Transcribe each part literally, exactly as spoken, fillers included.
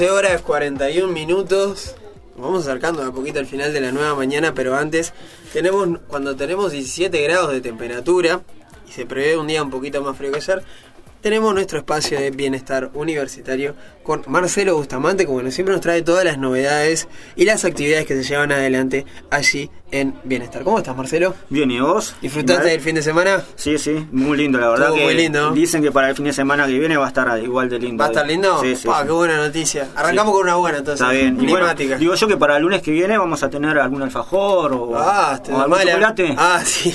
once horas cuarenta y un minutos. Vamos acercando de a poquito al final de la nueva mañana, pero antes, tenemos cuando tenemos diecisiete grados de temperatura y se prevé un día un poquito más frío que ayer, tenemos nuestro espacio de bienestar universitario con Marcelo Bustamante, como bueno, siempre nos trae todas las novedades y las actividades que se llevan adelante allí en Bienestar. ¿Cómo estás, Marcelo? Bien, ¿y vos? ¿Disfrutaste del fin de semana? Sí, sí, muy lindo, la verdad. Estuvo que muy lindo. Dicen que para el fin de semana que viene va a estar igual de lindo. ¿Va a estar lindo? Sí, sí, Pa, sí. qué buena noticia. Arrancamos Sí. con una buena, entonces. Está bien. Y bueno, climática. digo yo que para el lunes que viene vamos a tener algún alfajor o, Ah, o algún mala. chocolate. Ah, sí.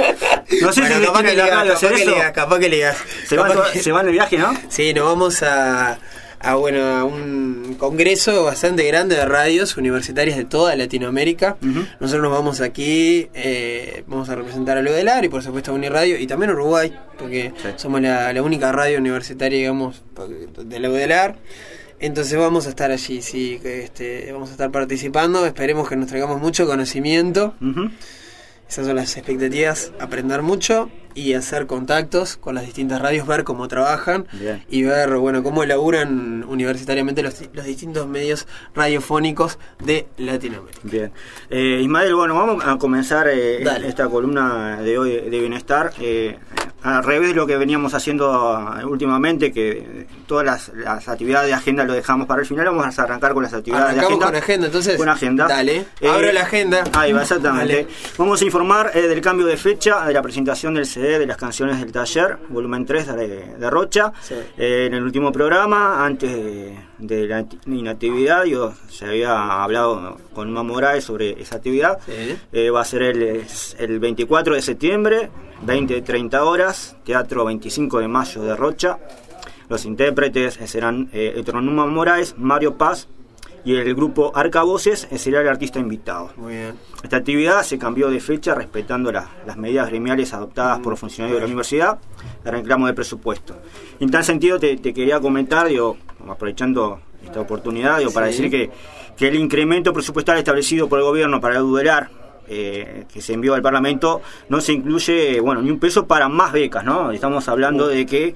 No sé Bueno, si capaz tiene que la ligas, radio capaz hacer que eso. ligas, capaz que ligas. Se van, Capaz to- que- se van de viaje, ¿no? Sí, nos vamos a, a, bueno, a un congreso bastante grande de radios universitarias de toda Latinoamérica. Uh-huh. Nosotros nos vamos aquí, eh, vamos a representar a Ludelar y por supuesto a Uniradio y también a Uruguay, porque Sí. somos la, la única radio universitaria, digamos, de la Ludelar. Entonces vamos a estar allí, sí, que este, vamos a estar participando. Esperemos que nos traigamos mucho conocimiento. Uh-huh. Esas son las expectativas, aprender mucho y hacer contactos con las distintas radios, ver cómo trabajan. Bien. Y ver, bueno, cómo elaboran universitariamente los, los distintos medios radiofónicos de Latinoamérica. Bien. Eh, Ismael, bueno, vamos a comenzar eh, Dale. esta columna de hoy de Bienestar. Eh, al revés de lo que veníamos haciendo últimamente, que todas las, las actividades de agenda lo dejamos para el final, vamos a arrancar con las actividades de Arrancamos agenda. con agenda, entonces. Con agenda. Dale, Eh, abro la agenda. Ahí va, exactamente. Dale. Vamos a informar eh, del cambio de fecha de la presentación del C D de las canciones del taller, volumen tres de, de Rocha. Sí. Eh, en el último programa, antes de, de la inactividad, yo se había hablado con Uma Moraes sobre esa actividad. Sí. Eh, va a ser el, el veinticuatro de septiembre, veinte treinta horas, Teatro veinticinco de mayo de Rocha. Los intérpretes serán eh, Uma Moraes, Mario Paz, y el grupo Arcavoces será el artista invitado. Muy bien. Esta actividad se cambió de fecha respetando la, las medidas gremiales adoptadas por los funcionarios de la universidad de reclamo de presupuesto. En tal sentido te, te quería comentar, digo, aprovechando esta oportunidad, digo, para Sí. decir que, que el incremento presupuestal establecido por el gobierno para el Udelar, eh, que se envió al Parlamento, no se incluye, bueno, ni un peso para más becas, ¿no? Estamos hablando de que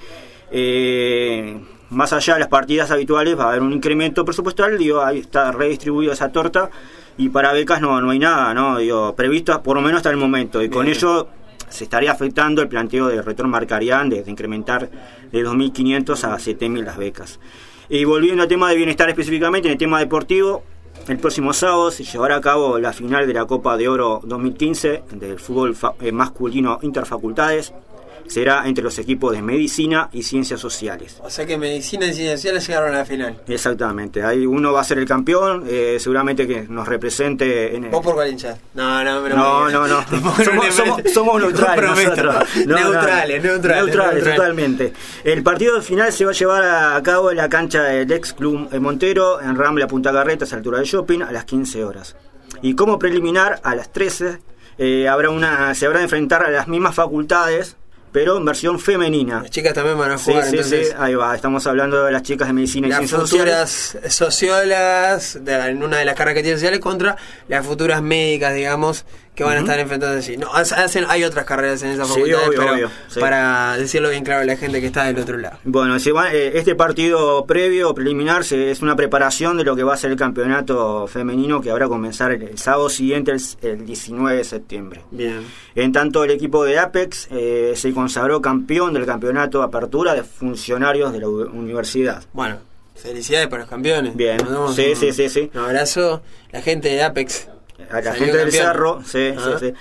eh, más allá de las partidas habituales va a haber un incremento presupuestal, digo, ahí está redistribuida esa torta, y para becas no, no hay nada, ¿no? Digo, previsto por lo menos hasta el momento, y con Bien. ello se estaría afectando el planteo de retorno Marcarián de, de incrementar de dos mil quinientos a siete mil las becas. Y volviendo al tema de bienestar específicamente, en el tema deportivo, el próximo sábado se llevará a cabo la final de la Copa de Oro dos mil quince del fútbol fa- eh, masculino interfacultades. Será entre los equipos de medicina y ciencias sociales. O sea que medicina y ciencias sociales llegaron a la final. Exactamente, ahí uno va a ser el campeón, eh, seguramente que nos represente en el... ¿Vos por cuál hinchás? No, no, pero No, no, no. Somos, somos, somos neutrales nosotros. No, neutrales, no. neutrales, Neutrales, totalmente. El partido final se va a llevar a cabo en la cancha del ex Club Montero, en Rambla Punta Carretas, a la altura del shopping, a las quince horas. Y como preliminar, a las trece, eh, habrá una, se habrá de enfrentar a las mismas facultades, pero en versión femenina. Las chicas también van a Sí, jugar, sí, entonces. sí, ahí va. Estamos hablando de las chicas de medicina y Las ciencias sociales. futuras sociólogas de, en una de las carreras que tienen sociales contra las futuras médicas, digamos, que van a estar enfrentadas así. No, hacen, hay otras carreras en esa Sí, facultad, obvio, pero obvio, sí. para decirlo bien claro a la gente que está del otro lado. Bueno, se va- eh, este partido previo, preliminar, se- es una preparación de lo que va a ser el campeonato femenino que habrá a comenzar el, el sábado siguiente, el, el diecinueve de septiembre. Bien. En tanto, el equipo de Apex eh, se consagró campeón del campeonato Apertura de funcionarios de la u- universidad. Bueno, felicidades para los campeones. Bien. Nos damos Sí, un, sí, sí, sí. un abrazo. La gente de Apex. A la salió gente del campeón. Cerro, sí, Ah. sí, sí.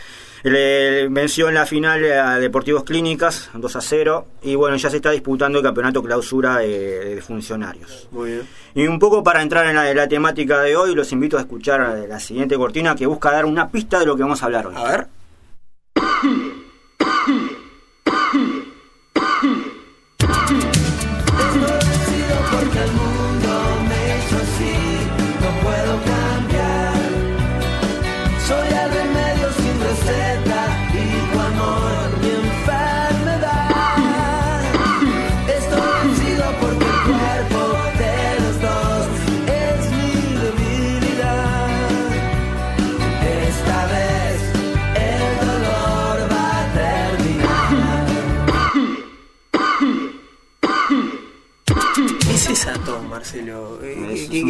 Le venció en la final a Deportivos Clínicas dos a cero, y bueno, ya se está disputando el campeonato clausura de, de funcionarios. Muy bien. Y un poco para entrar en la, en la temática de hoy, los invito a escuchar la siguiente cortina que busca dar una pista de lo que vamos a hablar hoy. A ver. ¿Qué es esa tos, Marcelo? ¿Qué, qué,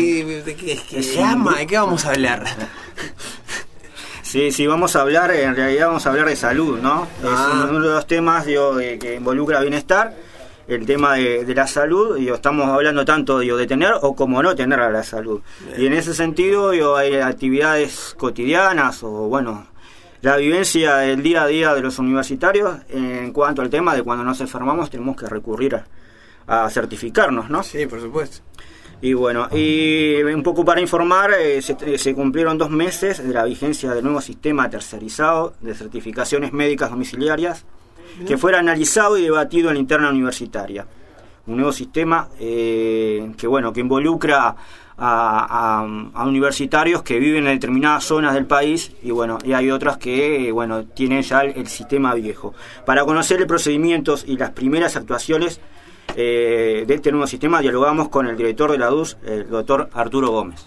que, que llama, ¿de qué vamos a hablar? Sí, sí, vamos a hablar, en realidad vamos a hablar de salud, ¿no? Ah. Es uno de los temas, digo, de, que involucra bienestar, el tema de, de la salud, y estamos hablando tanto, digo, de tener o como no tener a la salud. Bien. Y en ese sentido, digo, hay actividades cotidianas o, bueno, la vivencia del día a día de los universitarios en cuanto al tema de cuando nos enfermamos tenemos que recurrir a, a certificarnos, ¿no? Sí, por supuesto. Y bueno, y un poco para informar, eh, se, se cumplieron dos meses de la vigencia del nuevo sistema tercerizado de certificaciones médicas domiciliarias, que fuera analizado y debatido en la interna universitaria. Un nuevo sistema eh, que bueno que involucra a, a, a universitarios que viven en determinadas zonas del país, y bueno y hay otras que bueno tienen ya el, el sistema viejo. Para conocer los procedimientos y las primeras actuaciones eh, de este nuevo sistema, dialogamos con el director de la D U S, el doctor Arturo Gómez.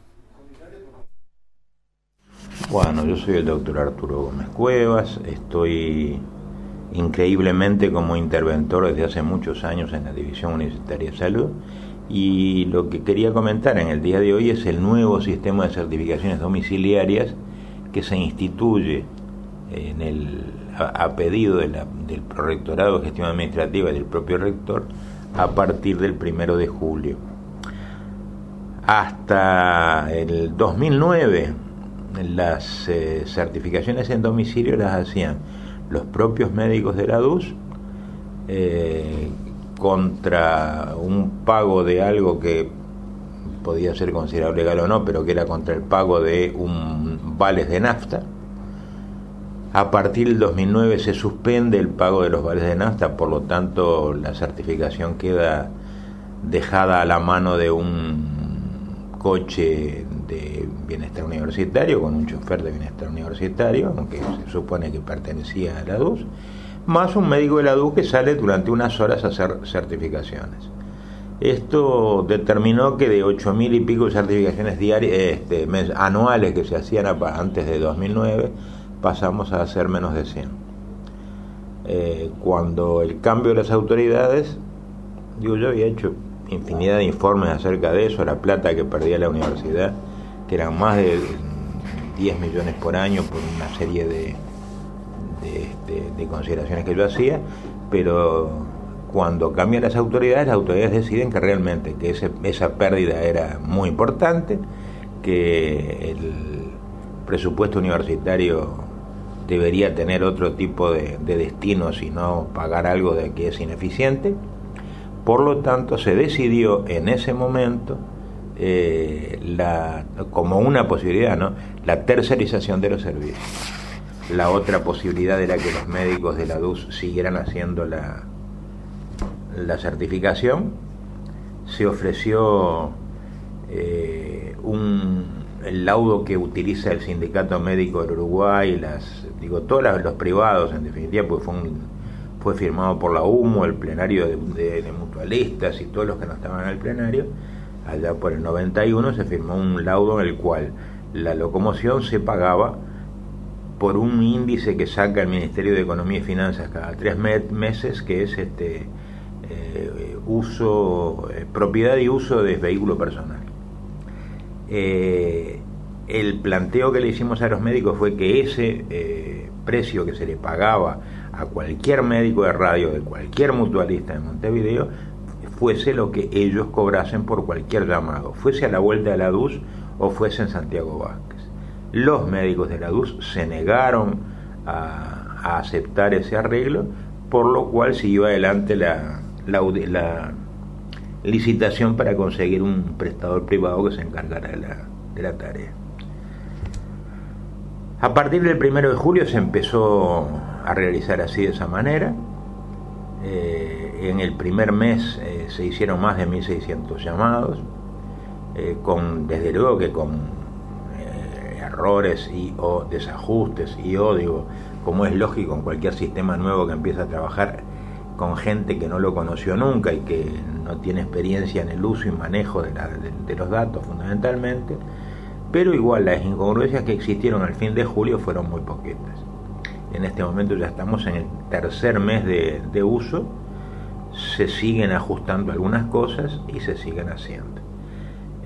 Bueno, yo soy el doctor Arturo Gómez Cuevas, estoy increíblemente como interventor desde hace muchos años en la División Universitaria de Salud, y lo que quería comentar en el día de hoy es el nuevo sistema de certificaciones domiciliarias que se instituye en el, a, a pedido de la, del Prorectorado de Gestión Administrativa y del propio rector a partir del primero de julio. Hasta el dos mil nueve las eh, certificaciones en domicilio las hacían los propios médicos de la D U S eh, contra un pago de algo que podía ser considerado legal o no, pero que era contra el pago de un vales de nafta. A partir del dos mil nueve se suspende el pago de los vales de nafta, por lo tanto la certificación queda dejada a la mano de un coche de bienestar universitario con un chofer de bienestar universitario, aunque se supone que pertenecía a la D U S, más un médico de la D U S que sale durante unas horas a hacer certificaciones. Esto determinó que de ocho mil y pico certificaciones diarias, este, mes, anuales que se hacían antes de dos mil nueve, pasamos a hacer menos de cien. Eh, cuando el cambio de las autoridades, digo, yo había hecho infinidad de informes acerca de eso, la plata que perdía la universidad, que eran más de diez millones por año por una serie de, de, de, de consideraciones que yo hacía, pero cuando cambian las autoridades, las autoridades deciden que realmente que ese, esa pérdida era muy importante, que el presupuesto universitario debería tener otro tipo de, de destinos y no pagar algo de que es ineficiente. Por lo tanto, se decidió en ese momento eh, la, como una posibilidad, ¿no?, la tercerización de los servicios. La otra posibilidad era que los médicos de la D U S siguieran haciendo la, la certificación. Se ofreció eh, un, el laudo que utiliza el Sindicato Médico del Uruguay, las, digo, todos los, los privados, en definitiva, pues fue un fue firmado por la U M O, el plenario de, de, de mutualistas y todos los que no estaban en el plenario. Allá por el noventa y uno se firmó un laudo en el cual la locomoción se pagaba por un índice que saca el Ministerio de Economía y Finanzas cada tres me- meses, que es este eh, uso, eh, propiedad y uso de vehículo personal. Eh, el planteo que le hicimos a los médicos fue que ese eh, precio que se le pagaba a cualquier médico de radio de cualquier mutualista de Montevideo fuese lo que ellos cobrasen por cualquier llamado, fuese a la vuelta de la D U S o fuese en Santiago Vázquez. Los médicos de la D U S se negaron a, a aceptar ese arreglo, por lo cual siguió adelante la, la, la licitación para conseguir un prestador privado que se encargara de la, de la tarea. A partir del primero de julio se empezó a realizar así, de esa manera. Eh, en el primer mes eh, se hicieron más de mil seiscientos llamados, eh, con, desde luego que con eh, errores y o desajustes y o, digo, como es lógico en cualquier sistema nuevo que empieza a trabajar con gente que no lo conoció nunca y que no tiene experiencia en el uso y manejo de, la, de, de los datos fundamentalmente, pero igual las incongruencias que existieron al fin de julio fueron muy poquitas. En este momento ya estamos en el tercer mes de, de uso, se siguen ajustando algunas cosas y se siguen haciendo.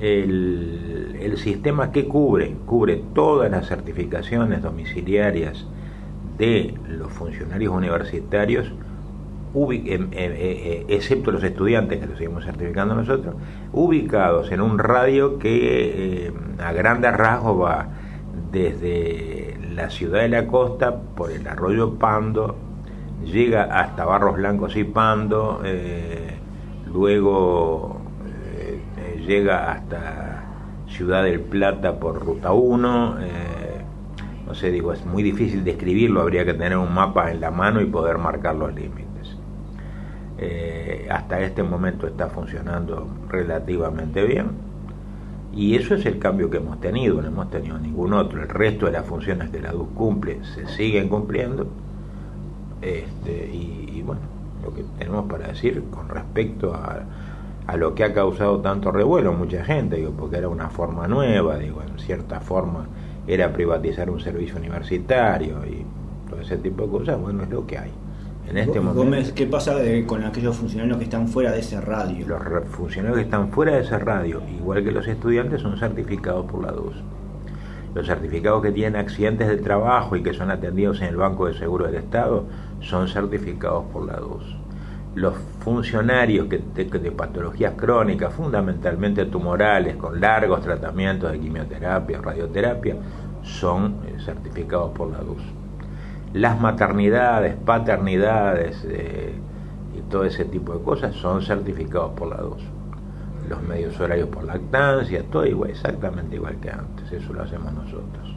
el, el sistema que cubre, cubre todas las certificaciones domiciliarias de los funcionarios universitarios, ubi- eh, eh, eh, excepto los estudiantes, que los seguimos certificando nosotros, ubicados en un radio que eh, a grandes rasgos va desde la ciudad de la costa por el arroyo Pando, llega hasta Barros Blancos y Pando, eh, luego eh, eh, llega hasta Ciudad del Plata por Ruta uno, eh, no sé, digo, es muy difícil describirlo, habría que tener un mapa en la mano y poder marcar los límites. Eh, hasta este momento está funcionando relativamente bien. Y eso es el cambio que hemos tenido, no hemos tenido ningún otro. El resto de las funciones que la D U C cumple se siguen cumpliendo. Este, y, y bueno, lo que tenemos para decir con respecto a, a lo que ha causado tanto revuelo a mucha gente, digo, porque era una forma nueva, digo, en cierta forma era privatizar un servicio universitario y todo ese tipo de cosas, bueno, es lo que hay. En este Gómez, momento, ¿qué pasa de, con aquellos funcionarios que están fuera de ese radio? los re- funcionarios que están fuera de ese radio, igual que los estudiantes, son certificados por la D U C. Los certificados que tienen accidentes de trabajo y que son atendidos en el Banco de Seguro del Estado son certificados por la D U C. Los funcionarios que de, de patologías crónicas, fundamentalmente tumorales, con largos tratamientos de quimioterapia, radioterapia, son eh, certificados por la D U C. Las maternidades, paternidades eh, y todo ese tipo de cosas son certificados por la D U C. Los medios horarios por lactancia, todo igual, exactamente igual que antes, eso lo hacemos nosotros.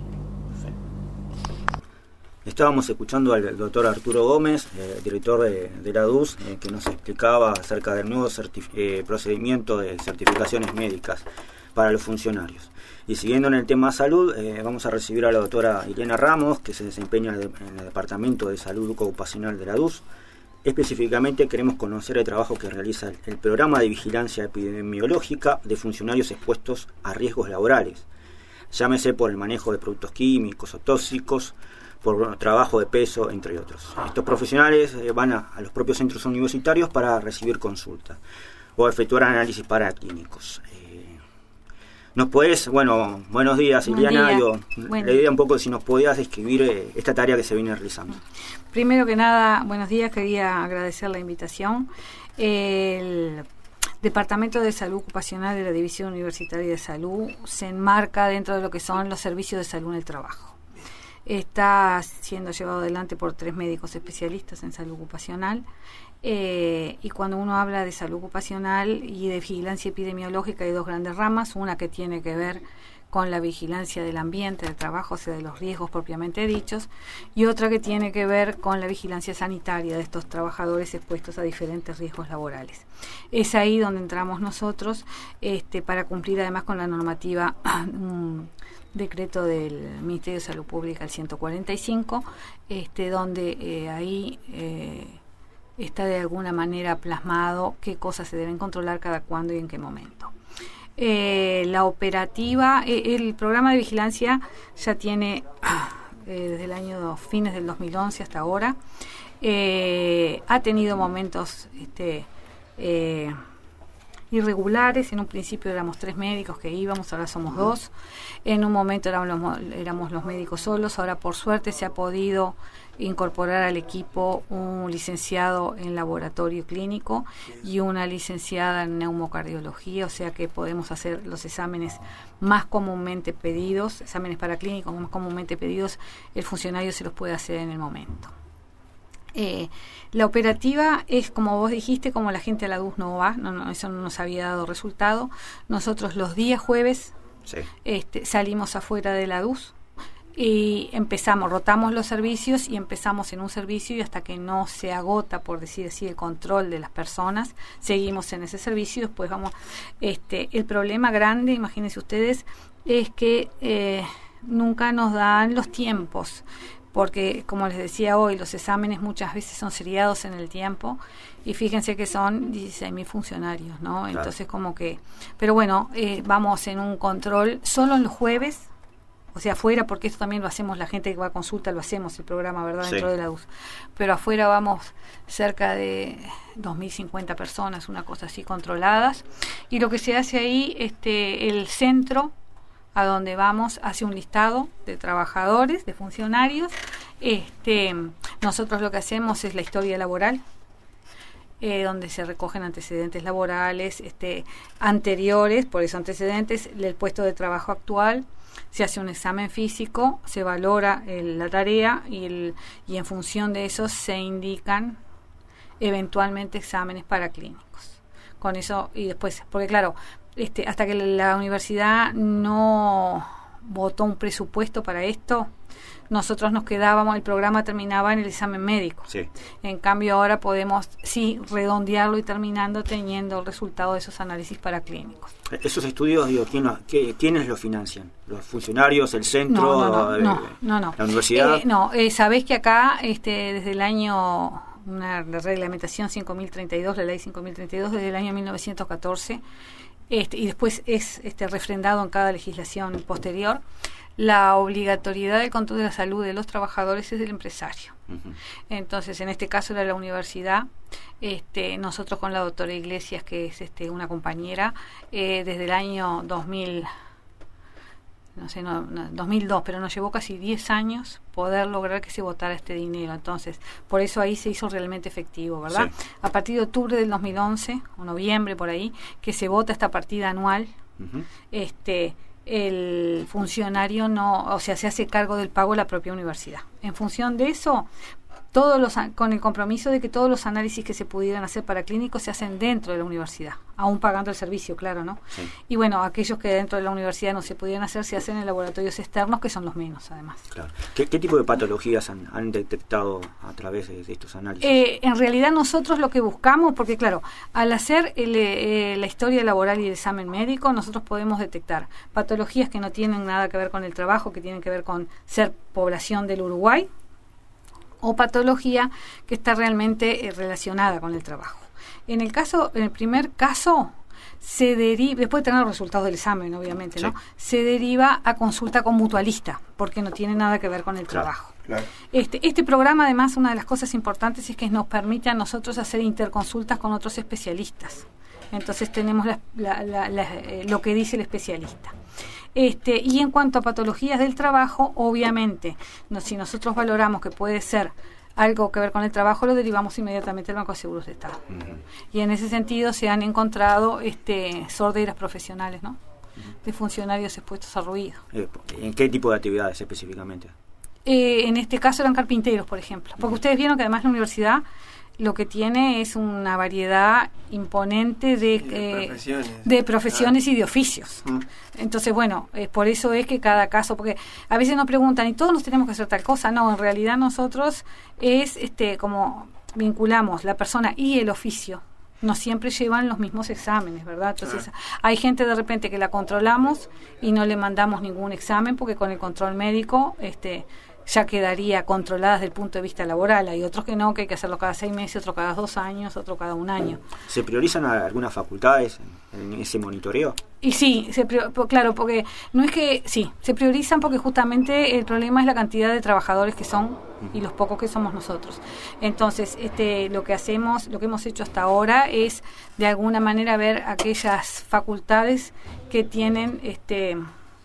Estábamos escuchando al doctor Arturo Gómez, eh, director de, de la D U C, eh, que nos explicaba acerca del nuevo certif- eh, procedimiento de certificaciones médicas para los funcionarios. Y siguiendo en el tema salud, eh, vamos a recibir a la doctora Irena Ramos, que se desempeña en el, en el Departamento de Salud Ocupacional de la D U C. Específicamente queremos conocer el trabajo que realiza el, el Programa de Vigilancia Epidemiológica de Funcionarios Expuestos a Riesgos Laborales, llámese por el manejo de productos químicos o tóxicos, por trabajo de peso, entre otros. Estos profesionales eh, van a, a los propios centros universitarios para recibir consulta o efectuar análisis paraclínicos. Eh, ¿Nos podés, bueno, buenos días, Buen Iliana, día. digo, Bueno. la idea un poco si nos podías describir eh, esta tarea que se viene realizando. Primero que nada, buenos días, quería agradecer la invitación. El Departamento de Salud Ocupacional de la División Universitaria de Salud se enmarca dentro de lo que son los servicios de salud en el trabajo. Está siendo llevado adelante por tres médicos especialistas en salud ocupacional. Eh, y cuando uno habla de salud ocupacional y de vigilancia epidemiológica, hay dos grandes ramas, una que tiene que ver con la vigilancia del ambiente, del trabajo, o sea, de los riesgos propiamente dichos, y otra que tiene que ver con la vigilancia sanitaria de estos trabajadores expuestos a diferentes riesgos laborales. Es ahí donde entramos nosotros, este, para cumplir además con la normativa un decreto del Ministerio de Salud Pública, el ciento cuarenta y cinco, este, donde eh, ahí eh, está de alguna manera plasmado qué cosas se deben controlar cada cuándo y en qué momento. Eh, la operativa, eh, el programa de vigilancia ya tiene eh, desde el año dos, fines del dos mil once hasta ahora, eh, ha tenido momentos este, eh, irregulares. En un principio éramos tres médicos que íbamos, ahora somos dos. En un momento éramos los, éramos los médicos solos, ahora por suerte se ha podido incorporar al equipo un licenciado en laboratorio clínico y una licenciada en neumocardiología, o sea que podemos hacer los exámenes más comúnmente pedidos, exámenes paraclínicos más comúnmente pedidos, el funcionario se los puede hacer en el momento. Eh, la operativa es, como vos dijiste, como la gente a la D U C no va, no, no, eso no nos había dado resultado. Nosotros los días jueves sí. este, salimos afuera de la D U C y empezamos, rotamos los servicios y empezamos en un servicio y hasta que no se agota, por decir así, el control de las personas, seguimos en ese servicio y después vamos. Este, el problema grande, imagínense ustedes, es que eh, nunca nos dan los tiempos, porque como les decía hoy, los exámenes muchas veces son seriados en el tiempo y fíjense que son dieciséis mil funcionarios, ¿no? Claro. Entonces como que, pero bueno, eh, vamos en un control solo en los jueves. o sea, afuera, porque esto también lo hacemos, la gente que va a consulta lo hacemos, el programa, ¿verdad?, Sí. dentro de la U S. Pero afuera vamos cerca de dos mil cincuenta personas, una cosa así, controladas. Y lo que se hace ahí, este, el centro a donde vamos hace un listado de trabajadores, de funcionarios. Este, nosotros lo que hacemos es la historia laboral, Eh, donde se recogen antecedentes laborales este, anteriores, por eso antecedentes, el puesto de trabajo actual, se hace un examen físico, se valora el, la tarea y, el, y en función de eso se indican eventualmente exámenes paraclínicos. Con eso, y después, porque claro, este, hasta que la universidad no votó un presupuesto para esto, nosotros nos quedábamos, el programa terminaba en el examen médico. Sí. En cambio ahora podemos, sí, redondearlo y terminando teniendo el resultado de esos análisis paraclínicos. Esos estudios, digo, ¿quién los, qué, ¿quiénes los financian? ¿Los funcionarios, el centro, No, no, no, eh, no, no, no. la universidad? Eh, no, eh, sabés que acá, este, desde el año, una la reglamentación cinco mil treinta y dos, la ley cinco mil treinta y dos, desde el año mil novecientos catorce, este, y después es este, refrendado en cada legislación posterior, la obligatoriedad del control de la salud de los trabajadores es del empresario. Uh-huh. Entonces, en este caso era la universidad. Este, nosotros con la doctora Iglesias, que es este, una compañera, eh, desde el año dos mil, no sé, no, no, dos mil dos, pero nos llevó casi diez años poder lograr que se votara este dinero. Entonces, por eso ahí se hizo realmente efectivo, ¿verdad? Sí. A partir de octubre del dos mil once, o noviembre por ahí, que se vota esta partida anual, Uh-huh. este el funcionario no, o sea, se hace cargo del pago de la propia universidad. En función de eso, todos los, con el compromiso de que todos los análisis que se pudieran hacer para clínicos se hacen dentro de la universidad, aún pagando el servicio, claro, ¿no? Sí. Y bueno, aquellos que dentro de la universidad no se pudieran hacer, se hacen en laboratorios externos, que son los menos, además. Claro. ¿Qué, qué tipo de patologías han, han detectado a través de, de estos análisis? Eh, en realidad nosotros lo que buscamos, porque claro, al hacer el, eh, la historia laboral y el examen médico, nosotros podemos detectar patologías que no tienen nada que ver con el trabajo, que tienen que ver con ser población del Uruguay, o patología que está realmente eh, relacionada con el trabajo. En el caso, en el primer caso, se deriva, después de tener los resultados del examen, obviamente, ¿no? Sí. Se deriva a consulta con mutualista, porque no tiene nada que ver con el Claro. trabajo. Claro. Este, este programa, además, una de las cosas importantes es que nos permite a nosotros hacer interconsultas con otros especialistas. Entonces tenemos la, la, la, la, eh, lo que dice el especialista. Este, y en cuanto a patologías del trabajo, obviamente, no, si nosotros valoramos que puede ser algo que ver con el trabajo, lo derivamos inmediatamente al Banco de Seguros de Estado. Uh-huh. Y en ese sentido se han encontrado este, sorderas profesionales, ¿no? De funcionarios expuestos a ruido. Eh, ¿En qué tipo de actividades específicamente? Eh, en este caso eran carpinteros, por ejemplo. Porque ustedes vieron que además la universidad lo que tiene es una variedad imponente de, Sí, de eh, profesiones. de profesiones Ah. y de oficios. Mm. Entonces, bueno, eh, por eso es que cada caso, porque a veces nos preguntan, ¿y todos nos tenemos que hacer tal cosa? No, en realidad nosotros es este como vinculamos la persona y el oficio. No siempre llevan los mismos exámenes, ¿verdad? Entonces, Ah. hay gente de repente que la controlamos y no le mandamos ningún examen porque con el control médico este ya quedaría controlada desde el punto de vista laboral. Hay otros que no, que hay que hacerlo cada seis meses, otro cada dos años, otro cada un año. ¿Se priorizan a algunas facultades en, en ese monitoreo? Y sí, se prior- po- claro, porque no es que, sí, se priorizan porque justamente el problema es la cantidad de trabajadores que son y los pocos que somos nosotros. Entonces, este, lo que hacemos, lo que hemos hecho hasta ahora es de alguna manera ver aquellas facultades que tienen, este,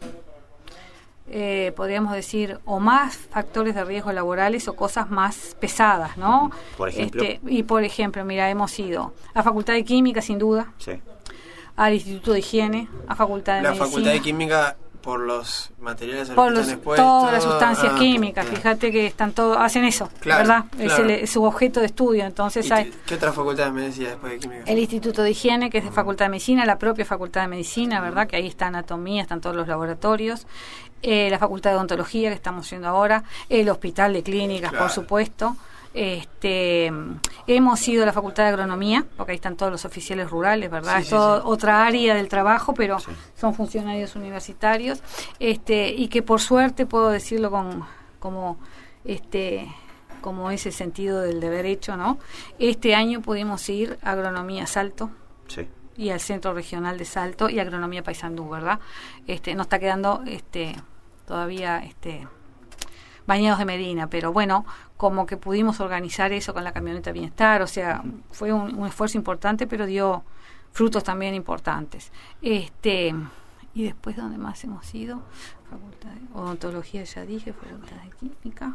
eh, podríamos decir, o más factores de riesgo laborales o cosas más pesadas, ¿no? Por ejemplo. Este, y por ejemplo, mira, hemos ido a Facultad de Química, sin duda, Sí. al Instituto de Higiene, a Facultad de La Medicina. Facultad de Química por los materiales a los Por que los, están expuestos. todas las sustancias Ah, químicas, claro. fíjate que están todos, hacen eso, Claro, ¿verdad? Es, claro. el- es su objeto de estudio. Entonces ¿Y hay t- ¿Qué otra facultad me decía después de Química? el Instituto de Higiene, que es de Facultad de Medicina, la propia Facultad de Medicina, ¿verdad? Que ahí está anatomía, están todos los laboratorios, eh, la Facultad de Odontología, que estamos yendo ahora, el Hospital de Clínicas, Claro. por supuesto. Este, hemos ido a la Facultad de Agronomía, porque ahí están todos los oficiales rurales, ¿verdad? Sí, es sí, todo sí. otra área del trabajo, pero Sí. son funcionarios universitarios, este, y que por suerte puedo decirlo con como este como ese sentido del deber hecho, ¿no? Este año pudimos ir a Agronomía Salto Sí. y al Centro Regional de Salto y Agronomía Paysandú, ¿verdad? Este, nos está quedando este todavía este bañados de Medina, pero bueno, como que pudimos organizar eso con la camioneta Bienestar, o sea, fue un, un esfuerzo importante, pero dio frutos también importantes. Este y después, ¿dónde más hemos ido? Facultad de Odontología, ya dije, Facultad de Química,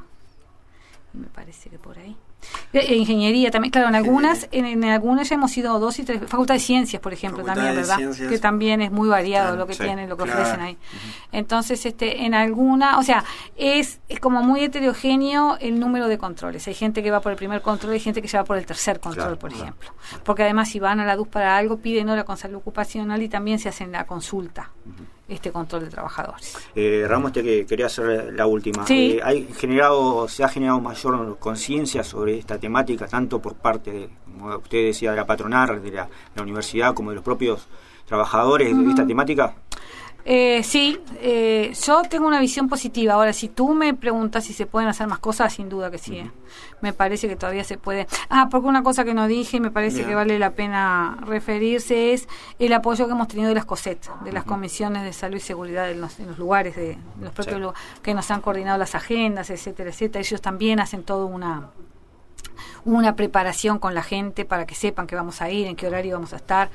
y me parece que por ahí. E ingeniería también, claro, en algunas en, en algunas ya hemos ido dos y tres. Facultad de Ciencias, por ejemplo, Facultad también, ¿verdad? Ciencias. Que también es muy variado claro, lo que sí, tienen, lo que claro. ofrecen ahí. Uh-huh. Entonces, este, en alguna, o sea, es, es como muy heterogéneo el número de controles. Hay gente que va por el primer control, hay gente que ya va por el tercer control, claro, por ejemplo. Claro. Porque además, si van a la D U S para algo, piden hora con salud ocupacional y también se hacen la consulta. Uh-huh. Este control de trabajadores. Eh, Ramos, te que quería hacer la última. Sí. Eh, hay generado, se ha generado mayor conciencia sobre esta temática, tanto por parte de, como usted decía, de la patronal, de la, la universidad, como de los propios trabajadores uh-huh. de esta temática. Eh, sí, eh, yo tengo una visión positiva. Ahora, si tú me preguntas si se pueden hacer más cosas, sin duda que sí. Uh-huh. eh. Me parece que todavía se puede. Ah, porque una cosa que no dije y me parece Bien. que vale la pena referirse es el apoyo que hemos tenido de las COSET, de las uh-huh. comisiones de salud y seguridad en los, en los lugares, de en los propios sí. lugares, que nos han coordinado las agendas, etcétera, etcétera. Ellos también hacen toda una una preparación con la gente para que sepan que vamos a ir, en qué horario vamos a estar.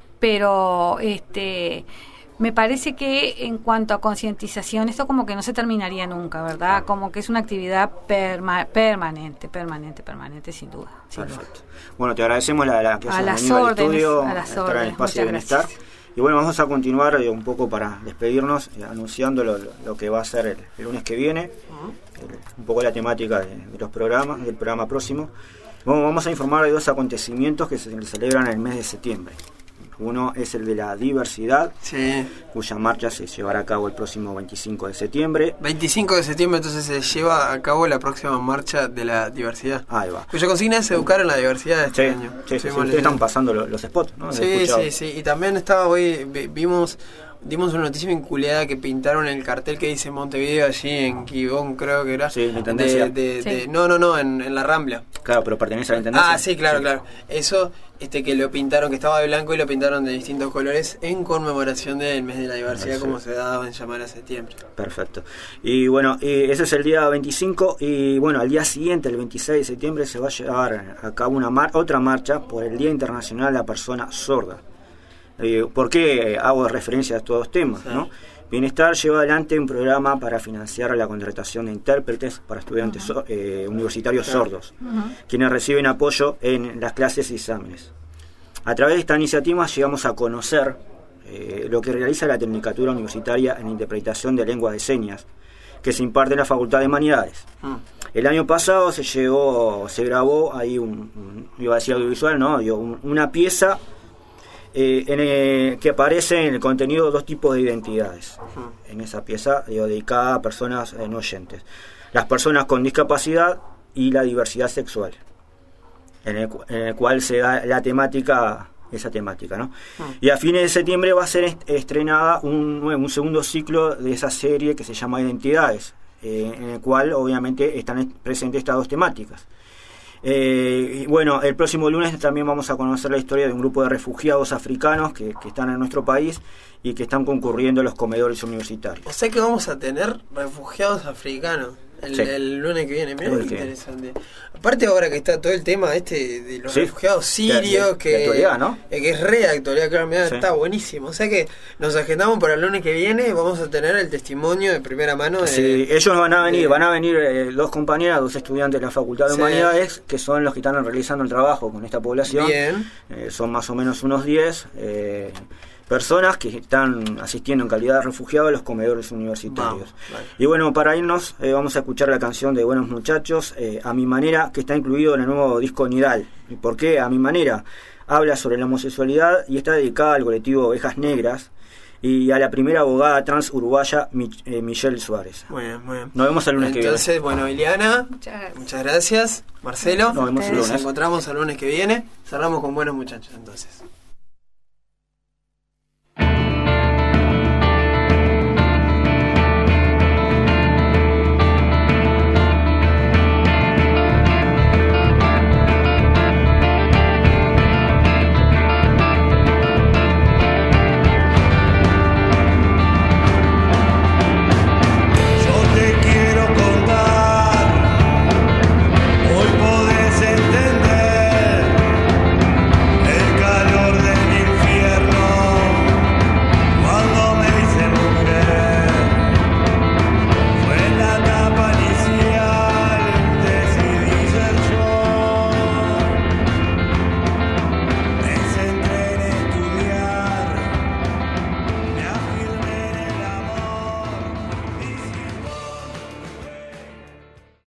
Pero este me parece que en cuanto a concientización, esto como que no se terminaría nunca, ¿verdad? Como que es una actividad perma- permanente, permanente, permanente, sin duda. Sin Perfecto. Duda. Bueno, te agradecemos la, la que hayas hayas venido al estudio, a las estar órdenes, en el espacio de muchas Bienestar. gracias. Y bueno, vamos a continuar eh, un poco para despedirnos, eh, anunciando lo, lo que va a ser el, el lunes que viene, uh-huh. el, un poco la temática de, de los programas, del programa próximo. Bueno, vamos a informar de dos acontecimientos que se celebran en el mes de septiembre. Uno es el de la diversidad, sí. cuya marcha se llevará a cabo el próximo veinticinco de septiembre. veinticinco de septiembre entonces se lleva a cabo la próxima marcha de la diversidad. Ahí va. Cuya consigna es educar en la diversidad de este sí, año. Sí, sí, sí, ustedes están pasando los, los spots, ¿no? Sí, sí, sí. Y también estaba hoy, vimos... Dimos una noticia vinculada que pintaron el cartel que dice Montevideo allí en Quibón, creo que era. Sí, la intendencia. De, de, sí. de, no, no, no, en, en la Rambla. Claro, pero pertenece a la intendencia. Ah, sí, claro, sí. claro. Eso, este que lo pintaron, que estaba de blanco y lo pintaron de distintos colores en conmemoración del mes de la diversidad, sí. como se daba en llamar a septiembre. Perfecto. Y bueno, y ese es el día veinticinco y bueno, al día siguiente, el veintiséis de septiembre, se va a llevar a cabo una mar- otra marcha por el Día Internacional de la Persona Sorda. Eh, ¿Por qué hago referencia a estos dos temas? Sí. ¿no? Bienestar lleva adelante un programa para financiar la contratación de intérpretes para estudiantes uh-huh. so, eh, universitarios sí. sordos, uh-huh. quienes reciben apoyo en las clases y exámenes. A través de esta iniciativa llegamos a conocer eh, lo que realiza la Tecnicatura Universitaria en Interpretación de Lenguas de Señas, que se imparte en la Facultad de Humanidades. Uh-huh. El año pasado se llegó, se grabó ahí un, un iba a decir audiovisual, no, digo, un, una pieza Eh, en el, que aparece en el contenido dos tipos de identidades uh-huh. en esa pieza digo, dedicada a personas eh, no oyentes, las personas con discapacidad y la diversidad sexual, en el, en el cual se da la temática esa temática, ¿no? Uh-huh. Y a fines de septiembre va a ser est- estrenada un, un segundo ciclo de esa serie que se llama Identidades, eh, en el cual obviamente están est- presentes estas dos temáticas. Eh, bueno, el próximo lunes también vamos a conocer la historia de un grupo de refugiados africanos que, que están en nuestro país y que están concurriendo a los comedores universitarios. O sea que vamos a tener refugiados africanos el, sí. el lunes que viene. Mirá qué interesante. Aparte ahora que está todo el tema este de los sí. refugiados sirios, de, de, que, de actualidad, ¿no? eh, que es re de actualidad, claro, mirá, sí. está buenísimo. O sea que nos agendamos para el lunes que viene, vamos a tener el testimonio de primera mano. De, sí, ellos van a venir, de, van a venir eh, dos compañeras, dos estudiantes de la Facultad de sí. Humanidades, que son los que están realizando el trabajo con esta población. Bien. Eh, son más o menos unos diez eh, personas que están asistiendo en calidad de refugiados a los comedores universitarios. Vamos, vale. Y bueno, para irnos eh, vamos a escuchar la canción de Buenos Muchachos, eh, A Mi Manera, que está incluido en el nuevo disco Nidal. ¿Y por qué? A Mi Manera habla sobre la homosexualidad y está dedicada al colectivo Ovejas Negras y a la primera abogada trans uruguaya Mich- eh, Michelle Suárez. Muy bien, muy bien. Nos vemos el lunes Entonces, que viene. bueno, Ileana, muchas gracias. Muchas gracias. Marcelo, nos vemos el lunes. Nos encontramos el lunes que viene. Cerramos con Buenos Muchachos entonces.